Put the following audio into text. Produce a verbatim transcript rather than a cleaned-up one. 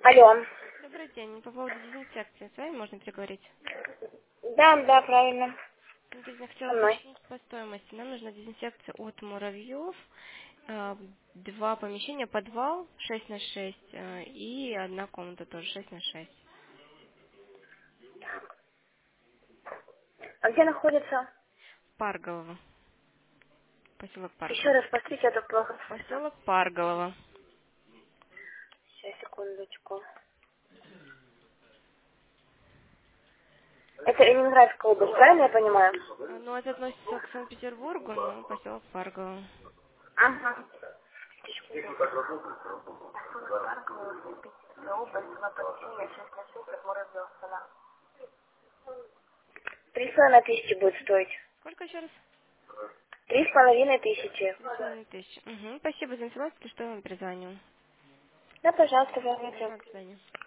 Алло. Добрый день. По поводу дезинфекции с вами можно переговорить? Да, да, правильно. Смотрите, я Со хотела мной. уточнить по стоимости. Нам нужна дезинфекция от муравьев, э, два помещения, подвал шесть на шесть э, и одна комната тоже шесть на шесть. А где находится? Парголово. Поселок Еще Парголово. раз посмотрите, я так плохо слышно. Поселок Парголово. Сейчас, секундочку. Это Ленинградская область, правильно я понимаю? А, Ну, это относится к Санкт-Петербургу, но поселок Парголово. Ага. Область, два помещения, шесть на шесть, от Муравьевского. Три с половиной тысячи будет стоить. Сколько еще раз? Три с половиной тысячи. Три с половиной тысячи. Угу. Спасибо за информацию, что я вам перезвоню. Да, пожалуйста, звоните. До свидания.